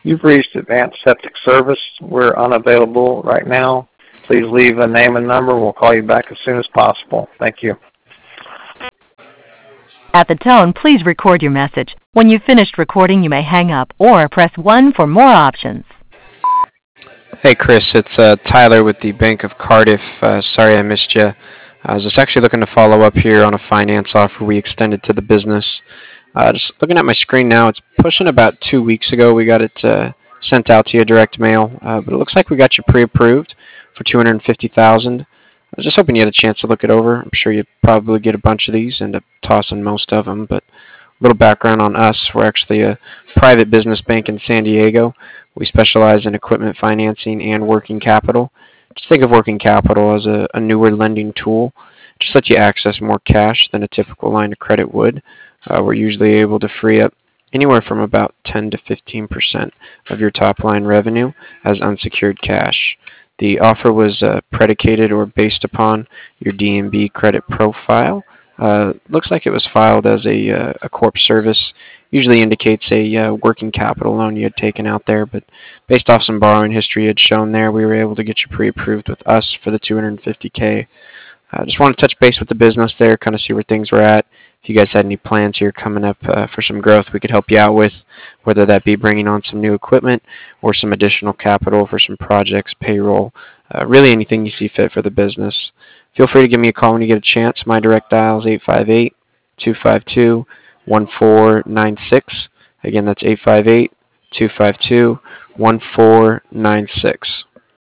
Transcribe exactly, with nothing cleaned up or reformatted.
You've reached Advanced Septic Service. We're unavailable right now. Please leave a name and number. We'll call you back as soon as possible. Thank you. At the tone, please record your message. When you've finished recording, you may hang up or press one for more options. Hey, Chris, it's uh, Tyler with the Bank of Cardiff. Uh, sorry I missed you. I was just actually looking to follow up here on a finance offer we extended to the business. Uh, just looking at my screen now, it's pushing about two weeks ago. We got it uh, sent out to you direct mail, uh, but it looks like we got you pre-approved for two hundred fifty thousand dollars. I was just hoping you had a chance to look it over. I'm sure you probably get a bunch of these, end up tossing most of them, but a little background on us. We're actually a private business bank in San Diego. We specialize in equipment financing and working capital. Just think of working capital as a, a newer lending tool. Just let you access more cash than a typical line of credit would. Uh, we're usually able to free up anywhere from about ten to fifteen percent of your top line revenue as unsecured cash. The offer was uh, predicated or based upon your D N B credit profile. Uh, looks like it was filed as a, uh, a corp service. Usually indicates a uh, working capital loan you had taken out there, but based off some borrowing history you had shown there, we were able to get you pre-approved with us for the two hundred fifty K. I uh, just want to touch base with the business there, kind of see where things were at. If you guys had any plans here coming up uh, for some growth we could help you out with, whether that be bringing on some new equipment or some additional capital for some projects, payroll, uh, really anything you see fit for the business. Feel free to give me a call when you get a chance. My direct dial is eight five eight, two five two, one four nine six. Again, that's eight five eight, two five two, one four nine six.